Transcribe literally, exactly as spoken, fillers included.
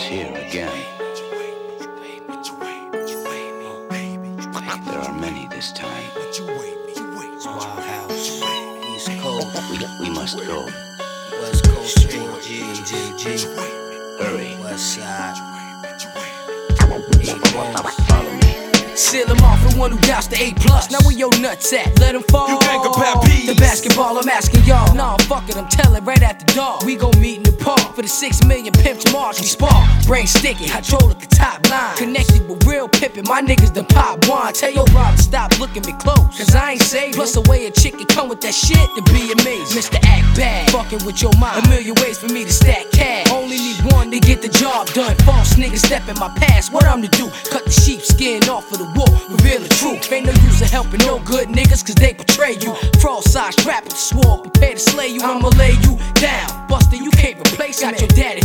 here again. There are many this time. Wild House, East Coast, We, we must go. West Coast, Street G, G, G, Hurry. West Side, East Coast. Follow me. Seal him off for one who doubts the A plus. Now where your nuts at? Let him fall. You can't compare peas. The basketball, I'm asking y'all. Nah, fuck it, I'm telling right at the door. We gon' meet in the park for the six million pimps March. We spark, brain sticky, hydraulic the top line. Connected with real pimpin', my niggas the pop wine. Tell your brother stop looking me close, cause I ain't safe. Plus the way a chick can come with that shit to be amazing. Mister Act Bad, fucking with your mind. A million ways for me to stack cash. Only need one to get the job done. False niggas step in my past, what I'm to do? Cut the sheepskin off of the wolf, reveal the truth. Ain't no use of helping no good niggas, cause they betray you. Fraud size rappers swore, prepare to slay you. I'ma lay you down, Buster, you can't replace me. Got your daddy